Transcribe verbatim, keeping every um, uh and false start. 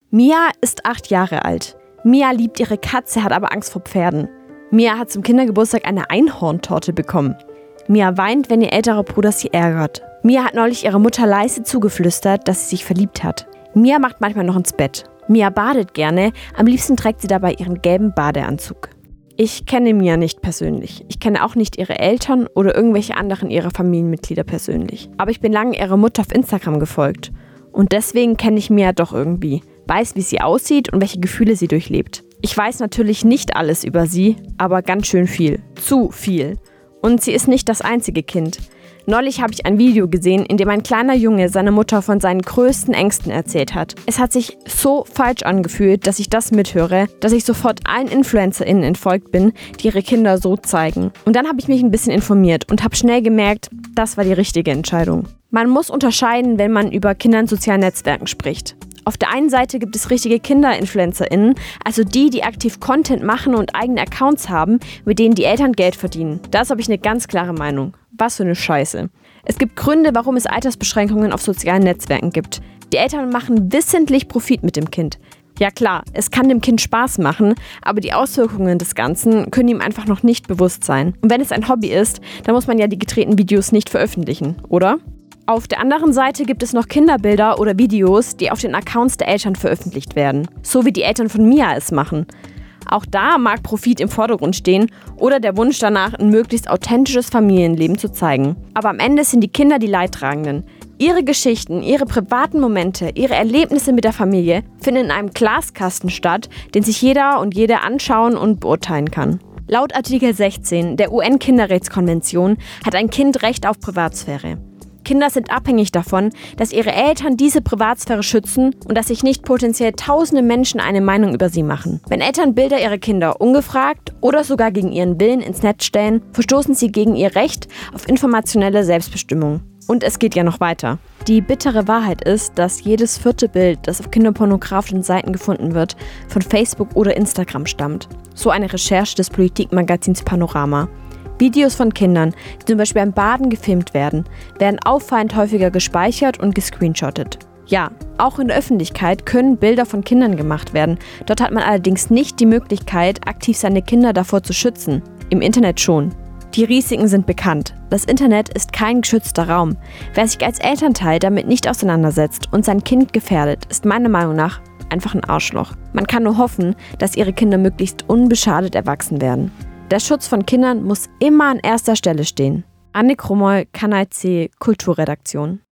Mia ist acht Jahre alt. Mia liebt ihre Katze, hat aber Angst vor Pferden. Mia hat zum Kindergeburtstag eine Einhorntorte bekommen. Mia weint, wenn ihr älterer Bruder sie ärgert. Mia hat neulich ihrer Mutter leise zugeflüstert, dass sie sich verliebt hat. Mia macht manchmal noch ins Bett. Mia badet gerne, am liebsten trägt sie dabei ihren gelben Badeanzug. Ich kenne Mia nicht persönlich. Ich kenne auch nicht ihre Eltern oder irgendwelche anderen ihrer Familienmitglieder persönlich. Aber ich bin lange ihrer Mutter auf Instagram gefolgt. Und deswegen kenne ich Mia doch irgendwie. Weiß, wie sie aussieht und welche Gefühle sie durchlebt. Ich weiß natürlich nicht alles über sie, aber ganz schön viel. Zu viel. Und sie ist nicht das einzige Kind. Neulich habe ich ein Video gesehen, in dem ein kleiner Junge seiner Mutter von seinen größten Ängsten erzählt hat. Es hat sich so falsch angefühlt, dass ich das mithöre, dass ich sofort allen InfluencerInnen entfolgt bin, die ihre Kinder so zeigen. Und dann habe ich mich ein bisschen informiert und habe schnell gemerkt, das war die richtige Entscheidung. Man muss unterscheiden, wenn man über Kinder in sozialen Netzwerken spricht. Auf der einen Seite gibt es richtige Kinder-InfluencerInnen, also die, die aktiv Content machen und eigene Accounts haben, mit denen die Eltern Geld verdienen. Da habe ich eine ganz klare Meinung. Was für eine Scheiße. Es gibt Gründe, warum es Altersbeschränkungen auf sozialen Netzwerken gibt. Die Eltern machen wissentlich Profit mit dem Kind. Ja klar, es kann dem Kind Spaß machen, aber die Auswirkungen des Ganzen können ihm einfach noch nicht bewusst sein. Und wenn es ein Hobby ist, dann muss man ja die gedrehten Videos nicht veröffentlichen, oder? Auf der anderen Seite gibt es noch Kinderbilder oder Videos, die auf den Accounts der Eltern veröffentlicht werden. So wie die Eltern von Mia es machen. Auch da mag Profit im Vordergrund stehen oder der Wunsch danach, ein möglichst authentisches Familienleben zu zeigen. Aber am Ende sind die Kinder die Leidtragenden. Ihre Geschichten, ihre privaten Momente, ihre Erlebnisse mit der Familie finden in einem Glaskasten statt, den sich jeder und jede anschauen und beurteilen kann. Laut Artikel sechzehn der U N-Kinderrechtskonvention hat ein Kind Recht auf Privatsphäre. Kinder sind abhängig davon, dass ihre Eltern diese Privatsphäre schützen und dass sich nicht potenziell tausende Menschen eine Meinung über sie machen. Wenn Eltern Bilder ihrer Kinder ungefragt oder sogar gegen ihren Willen ins Netz stellen, verstoßen sie gegen ihr Recht auf informationelle Selbstbestimmung. Und es geht ja noch weiter. Die bittere Wahrheit ist, dass jedes vierte Bild, das auf kinderpornografischen Seiten gefunden wird, von Facebook oder Instagram stammt. So eine Recherche des Politikmagazins Panorama. Videos von Kindern, die zum Beispiel beim Baden gefilmt werden, werden auffallend häufiger gespeichert und gescreenshottet. Ja, auch in der Öffentlichkeit können Bilder von Kindern gemacht werden. Dort hat man allerdings nicht die Möglichkeit, aktiv seine Kinder davor zu schützen. Im Internet schon. Die Risiken sind bekannt. Das Internet ist kein geschützter Raum. Wer sich als Elternteil damit nicht auseinandersetzt und sein Kind gefährdet, ist meiner Meinung nach einfach ein Arschloch. Man kann nur hoffen, dass ihre Kinder möglichst unbeschadet erwachsen werden. Der Schutz von Kindern muss immer an erster Stelle stehen. Anne Krummel, Kanal C, Kulturredaktion.